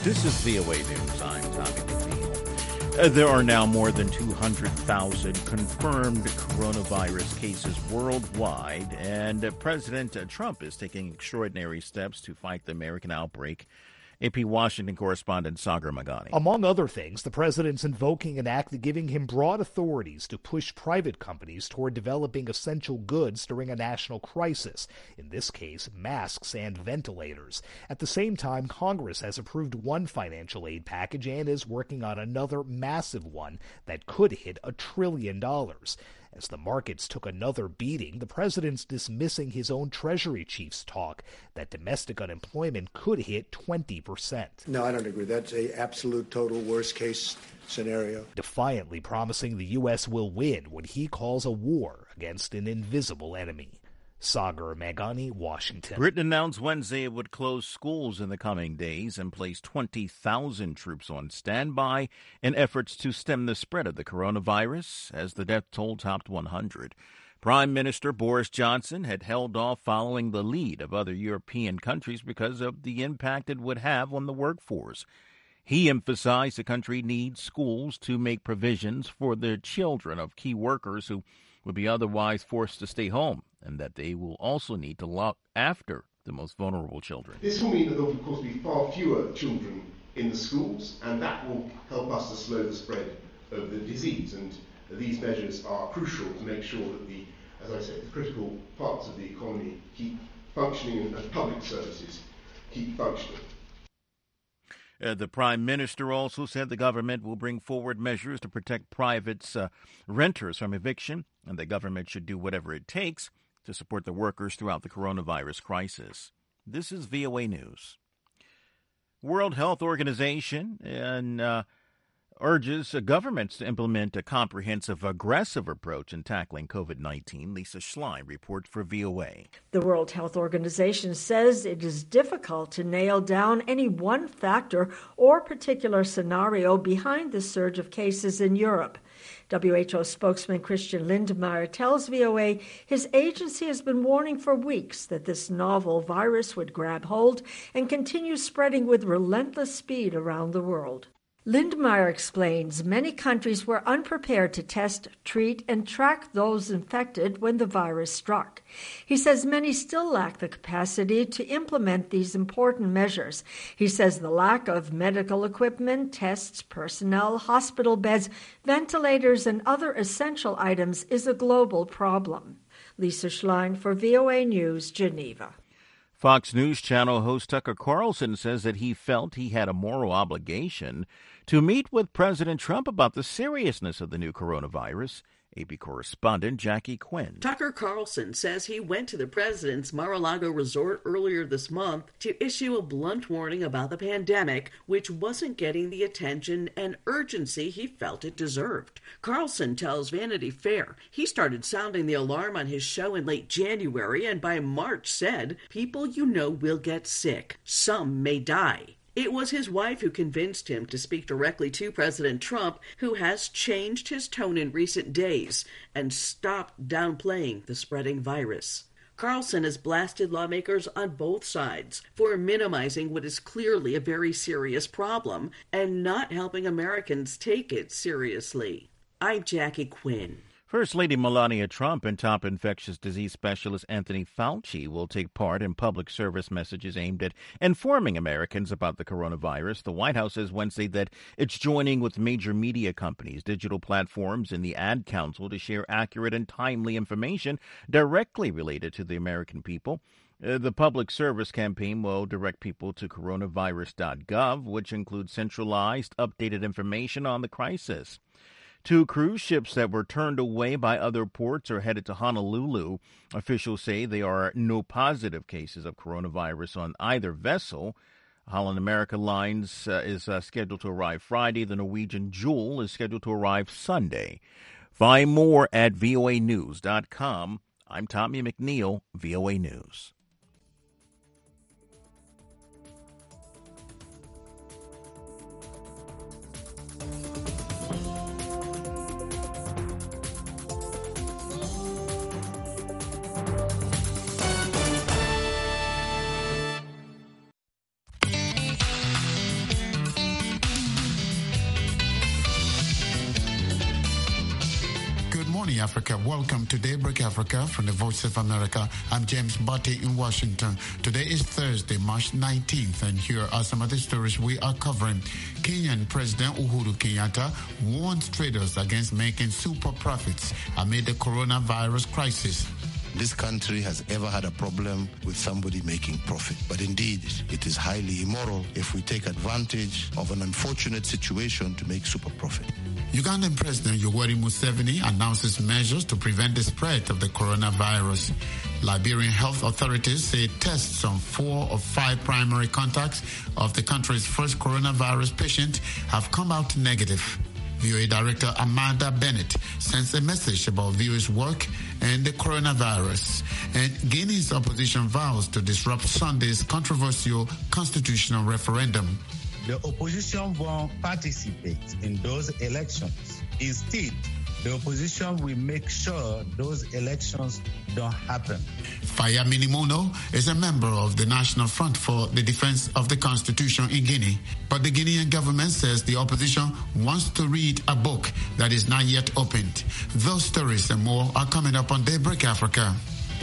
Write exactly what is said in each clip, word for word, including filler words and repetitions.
This is V O A News. I'm Tommy McNeil. Uh, there are now more than two hundred thousand confirmed coronavirus cases worldwide, and uh, President uh, Trump is taking extraordinary steps to fight the American outbreak. A P Washington correspondent Sagar Meghani. Among other things, the president's invoking an act giving him broad authorities to push private companies toward developing essential goods during a national crisis, in this case, masks and ventilators. At the same time, Congress has approved one financial aid package and is working on another massive one that could hit a trillion dollars. As the markets took another beating, the president's dismissing his own Treasury chief's talk that domestic unemployment could hit twenty percent. No, I don't agree. That's a absolute total worst-case scenario. Defiantly promising the U S will win what he calls a war against an invisible enemy. Sagar Meghani, Washington. Britain announced Wednesday it would close schools in the coming days and place twenty thousand troops on standby in efforts to stem the spread of the coronavirus as the death toll topped one hundred. Prime Minister Boris Johnson had held off following the lead of other European countries because of the impact it would have on the workforce. He emphasized the country needs schools to make provisions for the children of key workers who would be otherwise forced to stay home, and that they will also need to look after the most vulnerable children. This will mean that there will, of course, be far fewer children in the schools, and that will help us to slow the spread of the disease. And these measures are crucial to make sure that the, as I said, the critical parts of the economy keep functioning and public services keep functioning. Uh, the Prime Minister also said the government will bring forward measures to protect private uh, renters from eviction, and the government should do whatever it takes to support the workers throughout the coronavirus crisis. This is V O A News. World Health Organization and uh, urges governments to implement a comprehensive, aggressive approach in tackling COVID nineteen. Lisa Schlein reports for V O A. The World Health Organization says it is difficult to nail down any one factor or particular scenario behind the surge of cases in Europe. W H O spokesman Christian Lindmeier tells V O A his agency has been warning for weeks that this novel virus would grab hold and continue spreading with relentless speed around the world. Lindmeier explains many countries were unprepared to test, treat, and track those infected when the virus struck. He says many still lack the capacity to implement these important measures. He says the lack of medical equipment, tests, personnel, hospital beds, ventilators, and other essential items is a global problem. Lisa Schlein for V O A News, Geneva. Fox News Channel host Tucker Carlson says that he felt he had a moral obligation to meet with President Trump about the seriousness of the new coronavirus. A P correspondent Jackie Quinn. Tucker Carlson says he went to the president's Mar-a-Lago resort earlier this month to issue a blunt warning about the pandemic, which wasn't getting the attention and urgency he felt it deserved. Carlson tells Vanity Fair he started sounding the alarm on his show in late January and by March said, "People you know will get sick. Some may die." It was his wife who convinced him to speak directly to President Trump, who has changed his tone in recent days and stopped downplaying the spreading virus. Carlson has blasted lawmakers on both sides for minimizing what is clearly a very serious problem and not helping Americans take it seriously. I'm Jackie Quinn. First Lady Melania Trump and top infectious disease specialist Anthony Fauci will take part in public service messages aimed at informing Americans about the coronavirus. The White House says Wednesday that it's joining with major media companies, digital platforms, and the Ad Council to share accurate and timely information directly related to the American people. Uh, the public service campaign will direct people to coronavirus dot gov, which includes centralized, updated information on the crisis. Two cruise ships that were turned away by other ports are headed to Honolulu. Officials say there are no positive cases of coronavirus on either vessel. Holland America Lines uh, is uh, scheduled to arrive Friday. The Norwegian Jewel is scheduled to arrive Sunday. Find more at V O A news dot com. I'm Tommy McNeil, V O A News. Africa. Welcome to Daybreak Africa from the Voice of America. I'm James Butty in Washington. Today is Thursday, March nineteenth, and here are some of the stories we are covering. Kenyan President Uhuru Kenyatta warns traders against making super profits amid the coronavirus crisis. This country has ever had a problem with somebody making profit. But indeed, it is highly immoral if we take advantage of an unfortunate situation to make super profit. Ugandan President Yoweri Museveni announces measures to prevent the spread of the coronavirus. Liberian health authorities say tests on four of five primary contacts of the country's first coronavirus patient have come out negative. V O A Director Amanda Bennett sends a message about V O A's work and the coronavirus. And Guinea's opposition vows to disrupt Sunday's controversial constitutional referendum. The opposition won't participate in those elections. Instead, the opposition will make sure those elections don't happen. Fayamini Mono is a member of the National Front for the Defense of the Constitution in Guinea. But the Guinean government says the opposition wants to read a book that is not yet opened. Those stories and more are coming up on Daybreak Africa.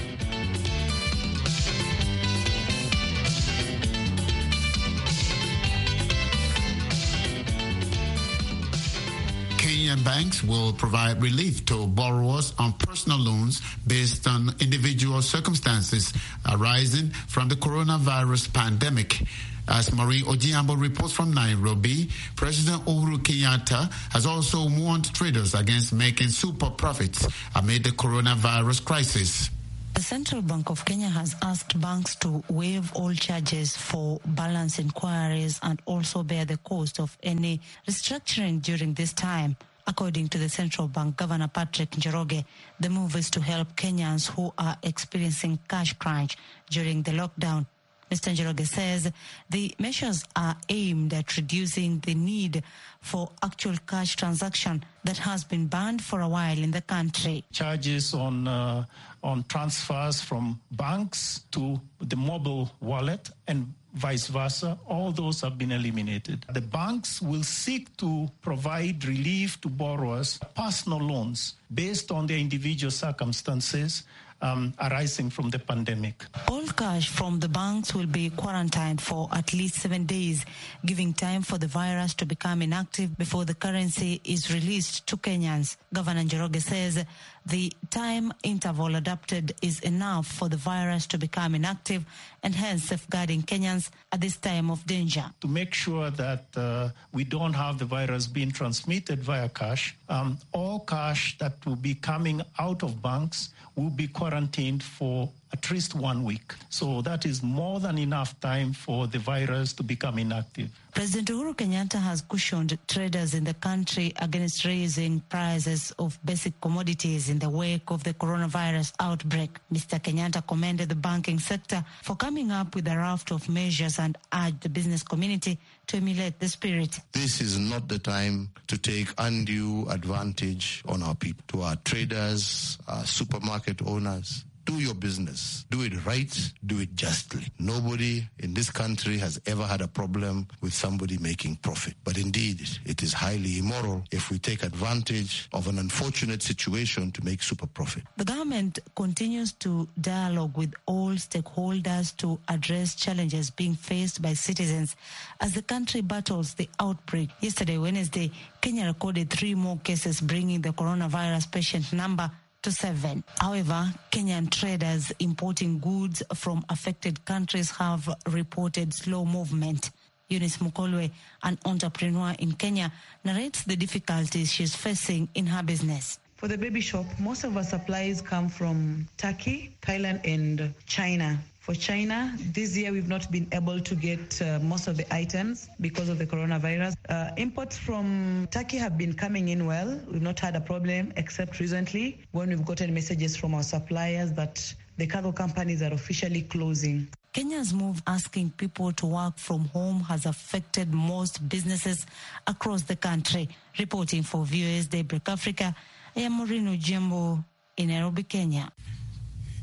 Kenyan banks will provide relief to borrowers on personal loans based on individual circumstances arising from the coronavirus pandemic. As Marie Ojiambo reports from Nairobi, President Uhuru Kenyatta has also warned traders against making super profits amid the coronavirus crisis. The Central Bank of Kenya has asked banks to waive all charges for balance inquiries and also bear the cost of any restructuring during this time. According to the Central Bank Governor Patrick Njoroge, the move is to help Kenyans who are experiencing cash crunch during the lockdown. Mister Njoroge says the measures are aimed at reducing the need for actual cash transaction that has been banned for a while in the country. Charges on uh, on transfers from banks to the mobile wallet and vice versa, all those have been eliminated. The banks will seek to provide relief to borrowers, personal loans, based on their individual circumstances Um, arising from the pandemic. All cash from the banks will be quarantined for at least seven days, giving time for the virus to become inactive before the currency is released to Kenyans. Governor Njoroge says the time interval adapted is enough for the virus to become inactive and hence safeguarding Kenyans at this time of danger. To make sure that uh, we don't have the virus being transmitted via cash, um, all cash that will be coming out of banks will be quarantined for at least one week. So that is more than enough time for the virus to become inactive. President Uhuru Kenyatta has cautioned traders in the country against raising prices of basic commodities in the wake of the coronavirus outbreak. Mister Kenyatta commended the banking sector for coming up with a raft of measures and urged the business community to emulate the spirit. This is not the time to take undue advantage on our people, to our traders, our supermarket owners. Do your business. Do it right. Do it justly. Nobody in this country has ever had a problem with somebody making profit. But indeed, it is highly immoral if we take advantage of an unfortunate situation to make super profit. The government continues to dialogue with all stakeholders to address challenges being faced by citizens as the country battles the outbreak. Yesterday, Wednesday, Kenya recorded three more cases, bringing the coronavirus patient number to seven. However, Kenyan traders importing goods from affected countries have reported slow movement. Eunice Mukolwe, an entrepreneur in Kenya, narrates the difficulties she's facing in her business. For the baby shop, most of our supplies come from Turkey, Thailand, and China. For China, this year we've not been able to get uh, most of the items because of the coronavirus. Uh, imports from Turkey have been coming in well. We've not had a problem except recently when we've gotten messages from our suppliers that the cargo companies are officially closing. Kenya's move asking people to work from home has affected most businesses across the country. Reporting for V O A's Daybreak Africa, I am Maureen Ojiambo in Nairobi, Kenya.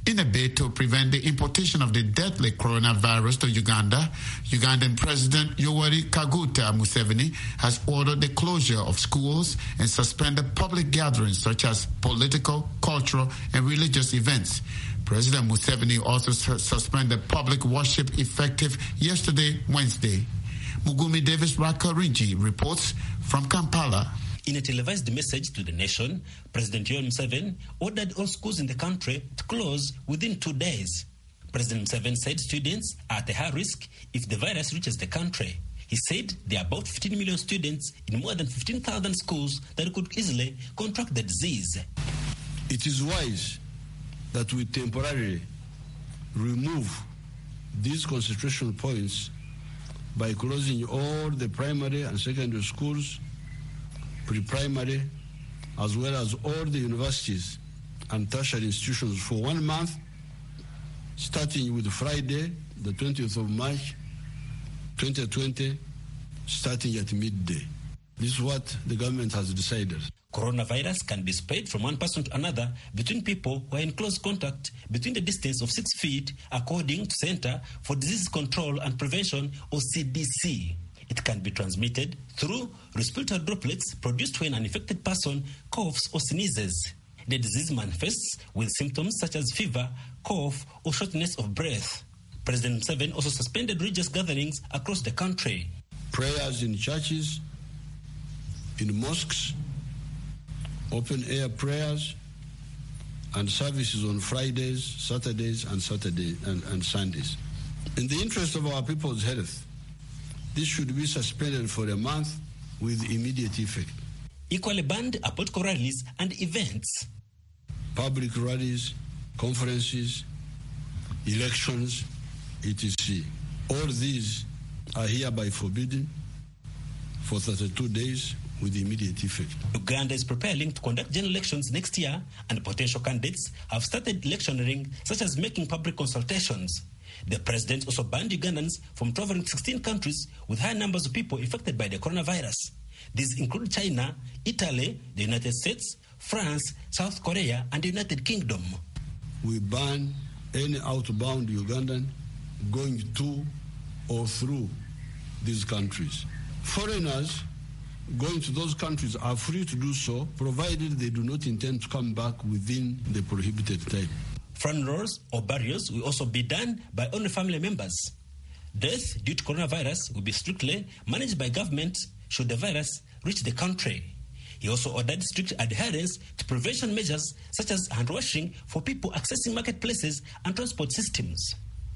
In a bid to prevent the importation of the deadly coronavirus to Uganda, Ugandan President Yoweri Kaguta Museveni has ordered the closure of schools and suspended public gatherings such as political, cultural, and religious events. President Museveni also su- suspended public worship effective yesterday, Wednesday. Mugumi Davis Rakarinji reports from Kampala. In a televised message to the nation, President Yoweri Museveni ordered all schools in the country to close within two days. President Museveni said students are at a high risk if the virus reaches the country. He said there are about fifteen million students in more than fifteen thousand schools that could easily contract the disease. It is wise that we temporarily remove these concentration points by closing all the primary and secondary schools, pre-primary, as well as all the universities and tertiary institutions for one month, starting with Friday, the twentieth of March, twenty twenty, starting at midday. This is what the government has decided. Coronavirus can be spread from one person to another between people who are in close contact between the distance of six feet, according to Center for Disease Control and Prevention, or C D C. It can be transmitted through respiratory droplets produced when an infected person coughs or sneezes. The disease manifests with symptoms such as fever, cough, or shortness of breath. President Museveni also suspended religious gatherings across the country. Prayers in churches, in mosques, open-air prayers, and services on Fridays, Saturdays, and Saturday and, and Sundays. In the interest of our people's health, this should be suspended for a month with immediate effect. Equally banned are political rallies and events. Public rallies, conferences, elections, et cetera. All these are hereby forbidden for thirty-two days with immediate effect. Uganda is preparing to conduct general elections next year, and potential candidates have started electioneering, such as making public consultations. The president also banned Ugandans from traveling to sixteen countries with high numbers of people infected by the coronavirus. These include China, Italy, the United States, France, South Korea, and the United Kingdom. We ban any outbound Ugandan going to or through these countries. Foreigners going to those countries are free to do so, provided they do not intend to come back within the prohibited time. Funerals or burials will also be done by only family members. Death due to coronavirus will be strictly managed by government should the virus reach the country. He also ordered strict adherence to prevention measures such as hand washing for people accessing marketplaces and transport systems.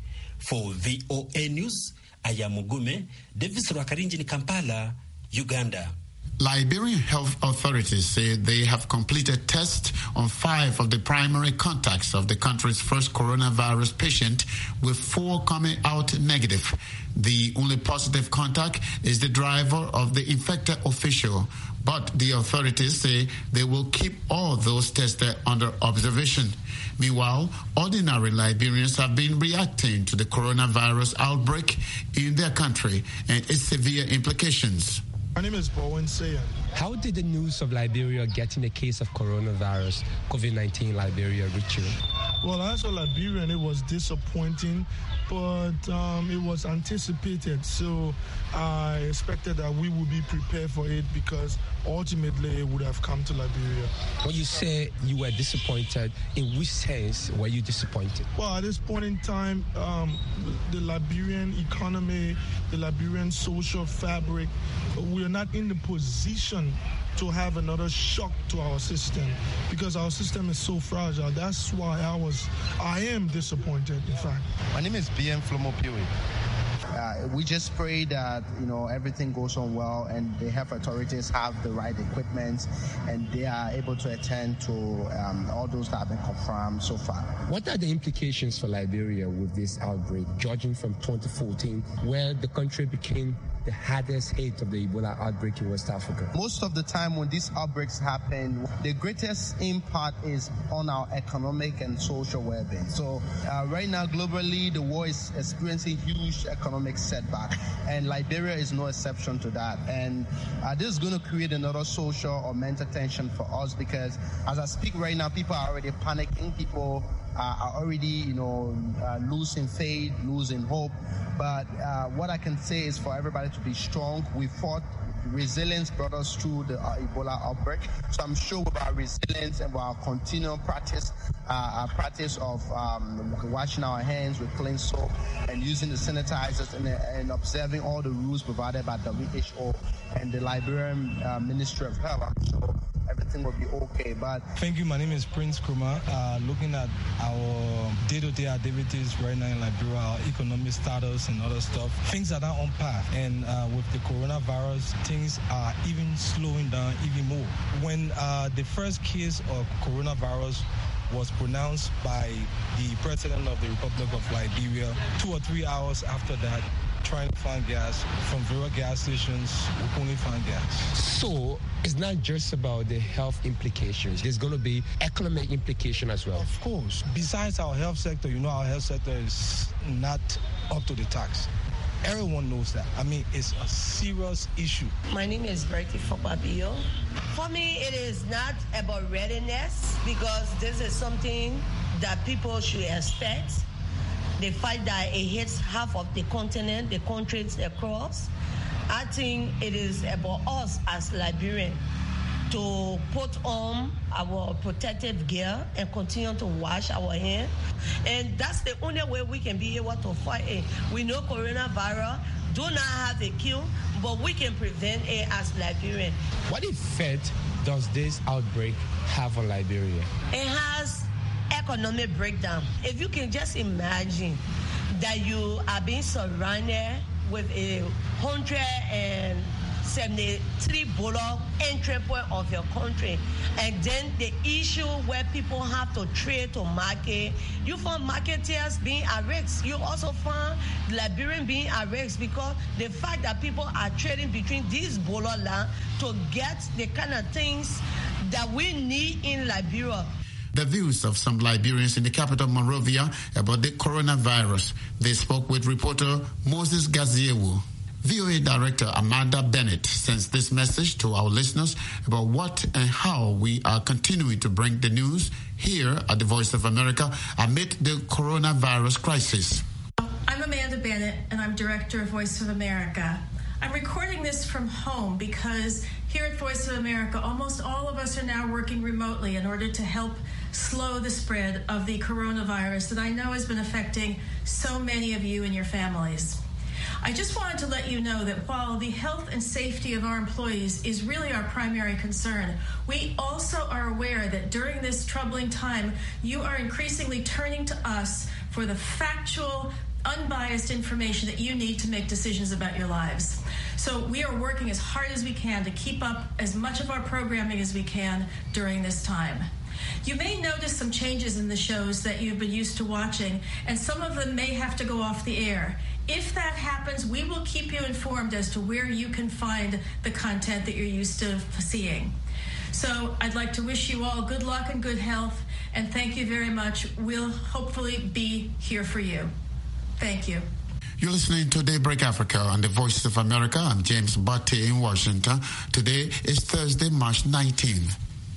For V O A News, I am Mugume Davis Rwakarinji in Kampala, Uganda. Liberian health authorities say they have completed tests on five of the primary contacts of the country's first coronavirus patient, with four coming out negative. The only positive contact is the driver of the infected official, but the authorities say they will keep all those tested under observation. Meanwhile, ordinary Liberians have been reacting to the coronavirus outbreak in their country and its severe implications. My name is Bowen Sayan. How did the news of Liberia getting a case of coronavirus, COVID nineteen Liberia, reach you? Well, as a Liberian, it was disappointing, but um, it was anticipated. So I expected that we would be prepared for it because ultimately it would have come to Liberia. When you say you were disappointed, in which sense were you disappointed? Well, at this point in time, um, the Liberian economy, the Liberian social fabric, we are not in the position to have another shock to our system because our system is so fragile. That's why I was, I am disappointed, in fact. My name is B M Flomo Piwi. Uh, we just pray that, you know, everything goes on well and the health authorities have the right equipment and they are able to attend to um, all those that have been confirmed so far. What are the implications for Liberia with this outbreak, judging from twenty fourteen, where the country became the hardest hit of the Ebola outbreak in West Africa? Most of the time when these outbreaks happen, the greatest impact is on our economic and social well-being. So uh, right now, globally, the world is experiencing huge economic setback, and Liberia is no exception to that. And uh, this is going to create another social or mental tension for us because as I speak right now, people are already panicking. People uh, are already, you know, uh, losing faith, losing hope. But uh, what I can say is for everybody to be strong. We fought. Resilience brought us through the uh, Ebola outbreak. So I'm sure with our resilience and with our continual practice, uh, our practice of um, washing our hands with clean soap and using the sanitizers and, and observing all the rules provided by W H O and the Liberian uh, Ministry of Health, I'm sure everything will be okay. But thank you. My name is Prince Krumah. Uh, looking at our day-to-day activities right now in Liberia, our economic status and other stuff, things are not on path. And uh, with the coronavirus, things are even slowing down even more. When uh, the first case of coronavirus was pronounced by the President of the Republic of Liberia, two or three hours after that, trying to find gas from various gas stations, we couldn't find gas. So it's not just about the health implications. There's going to be economic implication as well. Of course. Besides our health sector, you know our health sector is not up to the tax. Everyone knows that. I mean, it's a serious issue. My name is Bertie Fopabio. For me, it is not about readiness because this is something that people should expect. The fact that it hits half of the continent, the countries across, I think it is about us as Liberians to put on our protective gear and continue to wash our hands. And that's the only way we can be able to fight it. We know coronavirus do not have a cure, but we can prevent it as Liberians. What effect does this outbreak have on Liberia? It has economic breakdown. If you can just imagine that you are being surrounded with a one hundred seventy-three dollar entry point of your country, and then the issue where people have to trade to market, you find marketeers being at risk. You also find Liberian being at risk because the fact that people are trading between these Bola land to get the kind of things that we need in Liberia. The views of some Liberians in the capital, Monrovia, about the coronavirus. They spoke with reporter Moses Gaziewu. V O A Director Amanda Bennett sends this message to our listeners about what and how we are continuing to bring the news here at the Voice of America amid the coronavirus crisis. I'm Amanda Bennett, and I'm Director of Voice of America. I'm recording this from home because here at Voice of America, almost all of us are now working remotely in order to help slow the spread of the coronavirus that I know has been affecting so many of you and your families. I just wanted to let you know that while the health and safety of our employees is really our primary concern, we also are aware that during this troubling time, you are increasingly turning to us for the factual, unbiased information that you need to make decisions about your lives. So we are working as hard as we can to keep up as much of our programming as we can during this time. You may notice some changes in the shows that you've been used to watching, and some of them may have to go off the air. If that happens, we will keep you informed as to where you can find the content that you're used to seeing. So I'd like to wish you all good luck and good health, and thank you very much. We'll hopefully be here for you. Thank you. You're listening to Daybreak Africa on the Voice of America. I'm James Butte in Washington. Today is Thursday, March nineteenth.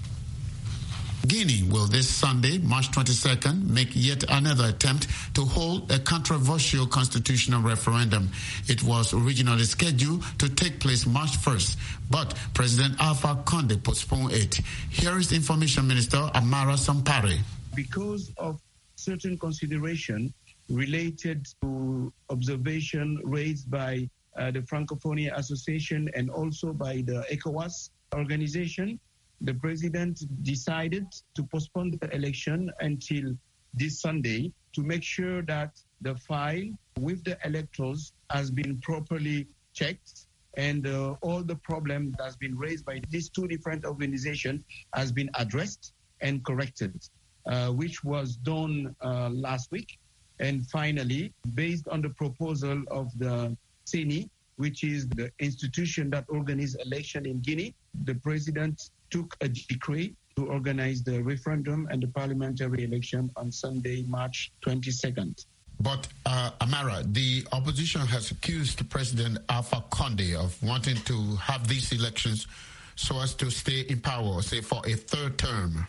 Guinea will this Sunday, March twenty-second, make yet another attempt to hold a controversial constitutional referendum. It was originally scheduled to take place March first, but President Alpha Conde postponed it. Here is Information Minister Amara Sampare. Because of certain consideration related to observation raised by uh, the Francophonie Association and also by the ECOWAS organization, the president decided to postpone the election until this Sunday to make sure that the file with the electors has been properly checked and uh, all the problem that has been raised by these two different organizations has been addressed and corrected, uh, which was done uh, last week. And finally, based on the proposal of the C E N I, which is the institution that organizes election in Guinea, the president took a decree to organize the referendum and the parliamentary election on Sunday, March twenty-second. But, uh, Amara, the opposition has accused President Alpha Conde of wanting to have these elections so as to stay in power, say, for a third term.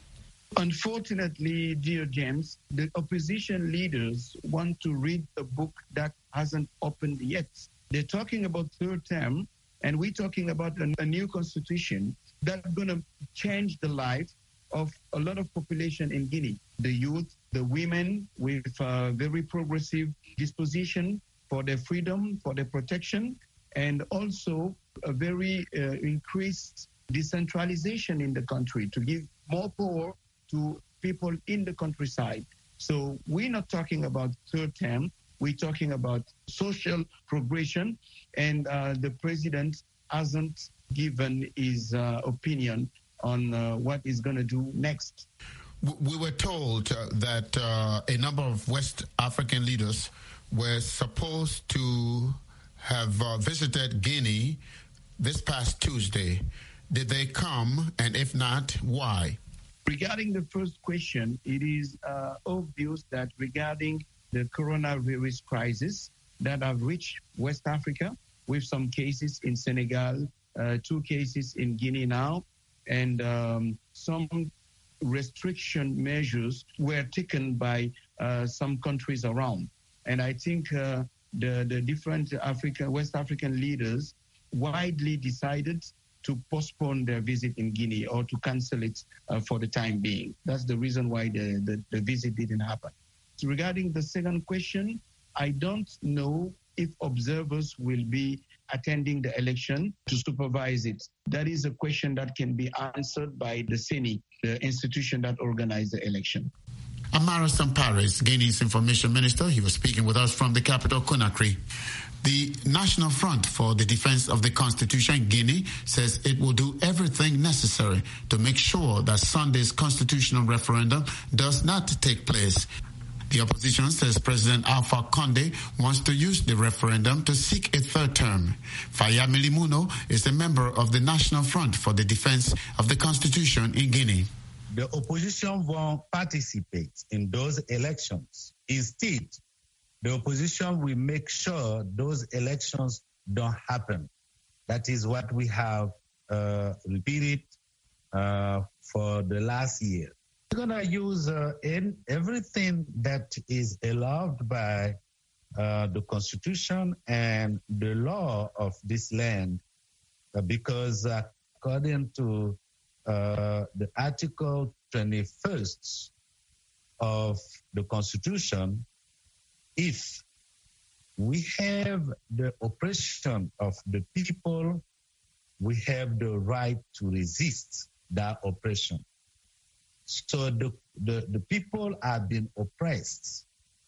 Unfortunately, dear James, the opposition leaders want to read a book that hasn't opened yet. They're talking about third term, and we're talking about a, a new constitution that's going to change the life of a lot of population in Guinea. The youth, the women with a very progressive disposition for their freedom, for their protection, and also a very uh, increased decentralization in the country to give more power to people in the countryside. So we're not talking about third term, we're talking about social progression, and uh, the president hasn't given his uh, opinion on uh, what he's going to do next. We were told uh, that uh, a number of West African leaders were supposed to have uh, visited Guinea this past Tuesday. Did they come? And if not, why? Regarding the first question, it is uh, obvious that regarding the coronavirus crisis that have reached West Africa, with some cases in Senegal, uh, two cases in Guinea now, and um, some restriction measures were taken by uh, some countries around. And I think uh, the, the different African, West African leaders widely decided to postpone their visit in Guinea or to cancel it uh, for the time being. That's the reason why the, the, the visit didn't happen. So regarding the second question, I don't know if observers will be attending the election to supervise it. That is a question that can be answered by the C E N I, the institution that organized the election. Amara Samparis, Guinea's information minister, he was speaking with us from the capital, Conakry. The National Front for the Defense of the Constitution, Guinea, says it will do everything necessary to make sure that Sunday's constitutional referendum does not take place. The opposition says President Alpha Condé wants to use the referendum to seek a third term. Faya Milimuno is a member of the National Front for the Defense of the Constitution in Guinea. The opposition won't participate in those elections. Instead, the opposition will make sure those elections don't happen. That is what we have uh, repeated uh, for the last year. We're going to use uh, in everything that is allowed by uh, the Constitution and the law of this land, uh, because uh, according to uh, the Article twenty-first of the Constitution, if we have the oppression of the people, we have the right to resist that oppression. So the, the, the people have been oppressed.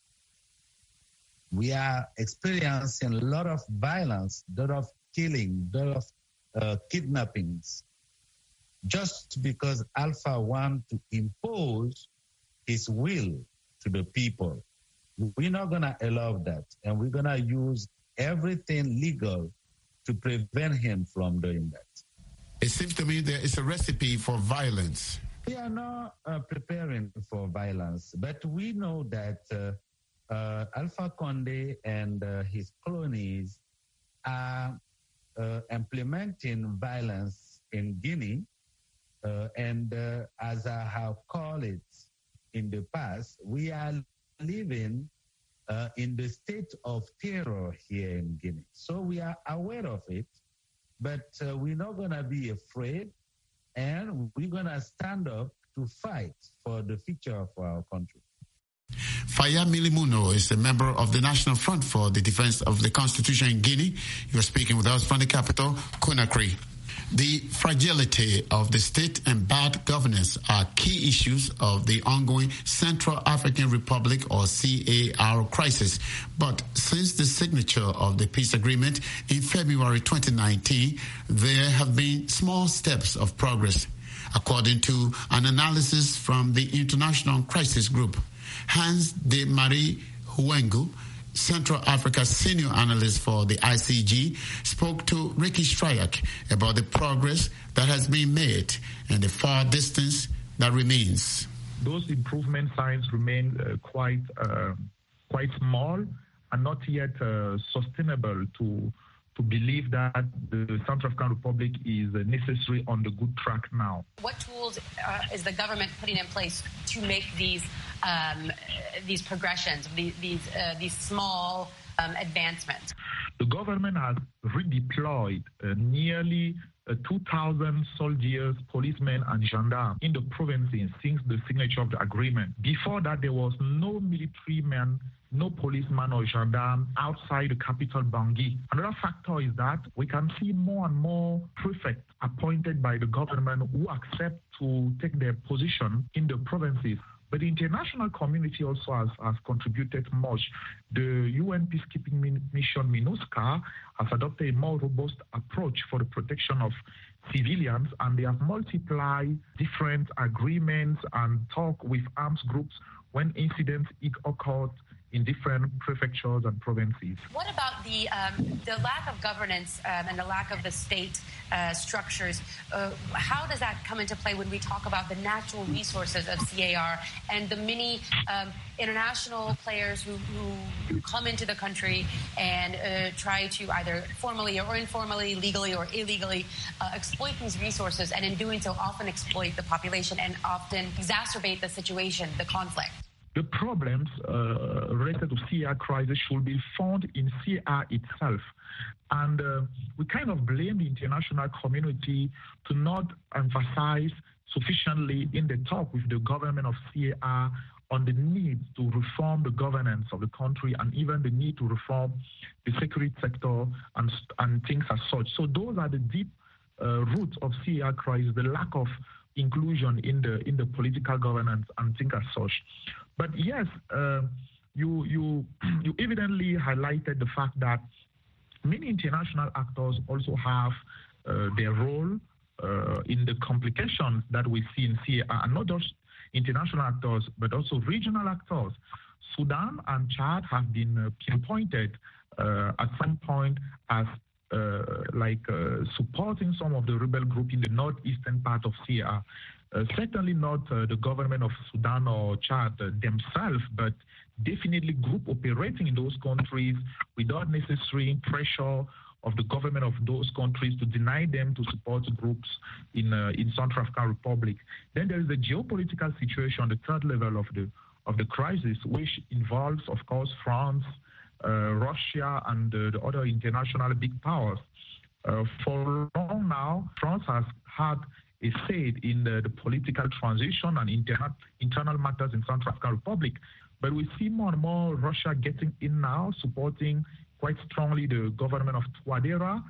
We are experiencing a lot of violence, a lot of killing, a lot of uh, kidnappings, just because Alpha wants to impose his will to the people. We're not going to allow that, and we're going to use everything legal to prevent him from doing that. It seems to me there is a recipe for violence. We are not uh, preparing for violence, but we know that uh, uh, Alpha Condé and uh, his cronies are uh, implementing violence in Guinea, uh, and uh, as I have called it in the past, we are living uh, in the state of terror here in Guinea. So we are aware of it, but uh, we're not going to be afraid, and we're going to stand up to fight for the future of our country. Faya Milimuno is a member of the National Front for the Defense of the Constitution in Guinea. You're speaking with us from the capital, Conakry. The fragility of the state and bad governance are key issues of the ongoing Central African Republic, or C A R, crisis. But since the signature of the peace agreement in February twenty nineteen, there have been small steps of progress, according to an analysis from the International Crisis Group. Hans de Marie Huengu, Central Africa senior analyst for the I C G, spoke to Ricky Stryak about the progress that has been made and the far distance that remains. Those improvement signs remain uh, quite uh, quite small and not yet uh, sustainable to to believe that the Central African Republic is uh, necessary on the good track now. What tools tools uh, is the government putting in place to make these um, these progressions, these these, uh, these small um, advancements? The government has redeployed uh, nearly uh, two thousand soldiers, policemen, and gendarmes in the provinces since the signature of the agreement. Before that, there was no military man, no policeman or gendarme outside the capital, Bangui. Another factor is that we can see more and more prefects appointed by the government who accept to take their position in the provinces. But the international community also has, has contributed much. The U N peacekeeping mission MINUSCA has adopted a more robust approach for the protection of civilians, and they have multiplied different agreements and talk with armed groups when incidents occurred in different prefectures and provinces. What about the um, the lack of governance um, and the lack of the state uh, structures? Uh, how does that come into play when we talk about the natural resources of C A R and the many um, international players who, who come into the country and uh, try to either formally or informally, legally or illegally uh, exploit these resources, and in doing so often exploit the population and often exacerbate the situation, the conflict? The problems uh, related to C A R crisis should be found in C A R itself. And uh, we kind of blame the international community to not emphasize sufficiently in the talk with the government of C A R on the need to reform the governance of the country and even the need to reform the security sector and, and things as such. So those are the deep uh, roots of C A R crisis, the lack of inclusion in the in the political governance and things as such. But yes, uh, you you you evidently highlighted the fact that many international actors also have uh, their role uh, in the complications that we see in C A R, and not just international actors, but also regional actors. Sudan and Chad have been uh, pinpointed uh, at some point as uh, like uh, supporting some of the rebel group in the northeastern part of C A R. Uh, certainly not uh, the government of Sudan or Chad uh, themselves, but definitely group operating in those countries without necessary pressure of the government of those countries to deny them to support groups in uh, in Central African Republic. Then there is the geopolitical situation, the third level of the of the crisis, which involves, of course, France, uh, Russia, and uh, the other international big powers. Uh, for long now, France has had a say in the, the political transition and internal, internal matters in Central African Republic. But we see more and more Russia getting in now, supporting quite strongly the government of Touadéra.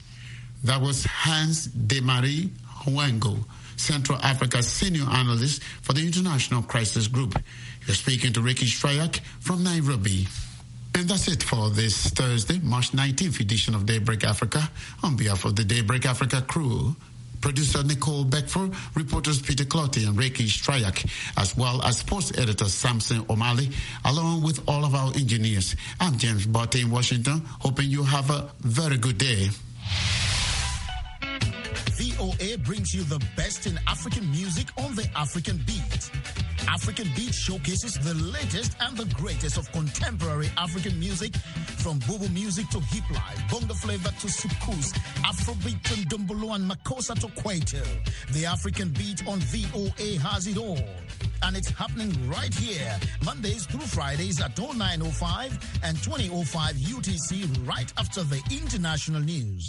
That was Hans Demarie Hwengo, Central Africa Senior Analyst for the International Crisis Group. You're speaking to Ricky Strayak from Nairobi. And that's it for this Thursday, March nineteenth edition of Daybreak Africa. On behalf of the Daybreak Africa crew, producer Nicole Beckford, reporters Peter Clotty and Ricky Strayak, as well as sports editor Samson O'Malley, along with all of our engineers. I'm James Botte in Washington, hoping you have a very good day. V O A brings you the best in African music on the African Beat. African Beat showcases the latest and the greatest of contemporary African music, from Bobo music to hip life, bongo flavor to soukous, Afrobeat and Dumbolo and Makossa to Kwaito. The African Beat on V O A has it all. And it's happening right here, Mondays through Fridays at oh nine oh five and twenty oh five U T C, right after the international news.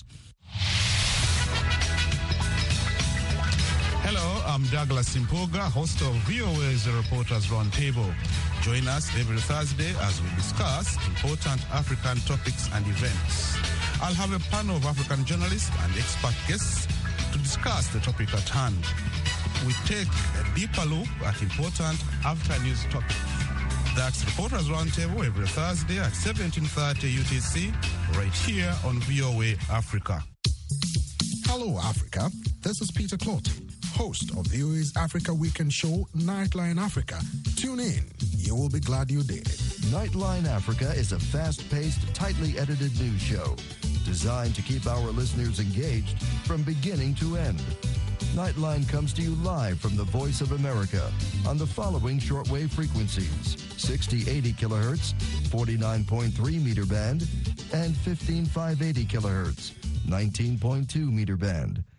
Hello, I'm Douglas Simpoga, host of V O A's Reporters Roundtable. Join us every Thursday as we discuss important African topics and events. I'll have a panel of African journalists and expert guests to discuss the topic at hand. We take a deeper look at important African news topics. That's Reporters Roundtable every Thursday at seventeen thirty U T C, right here on V O A Africa. Hello, Africa. This is Peter Clotty, host of V O A's Africa Weekend Show, Nightline Africa. Tune in. You will be glad you did. Nightline Africa is a fast-paced, tightly edited news show designed to keep our listeners engaged from beginning to end. Nightline comes to you live from the Voice of America on the following shortwave frequencies: sixty eighty kilohertz, forty-nine point three meter band, and fifteen five eighty kilohertz, nineteen point two meter band.